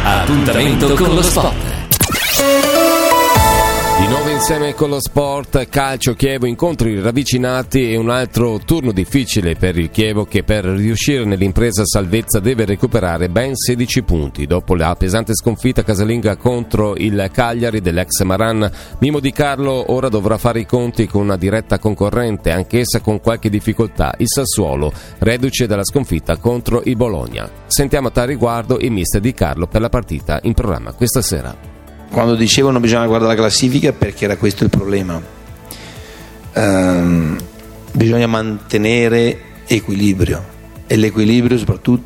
Appuntamento con lo sport. Di nuovo insieme con lo sport, calcio, Chievo, incontri ravvicinati e un altro turno difficile per il Chievo che per riuscire nell'impresa salvezza deve recuperare ben 16 punti. Dopo la pesante sconfitta casalinga contro il Cagliari dell'ex Maran, Mimo Di Carlo ora dovrà fare i conti con una diretta concorrente, anch'essa con qualche difficoltà, il Sassuolo, reduce dalla sconfitta contro il Bologna. Sentiamo a tal riguardo il mister Di Carlo per la partita in programma questa sera. Quando dicevano bisogna guardare la classifica, perché era questo il problema. Bisogna mantenere equilibrio, e l'equilibrio soprattutto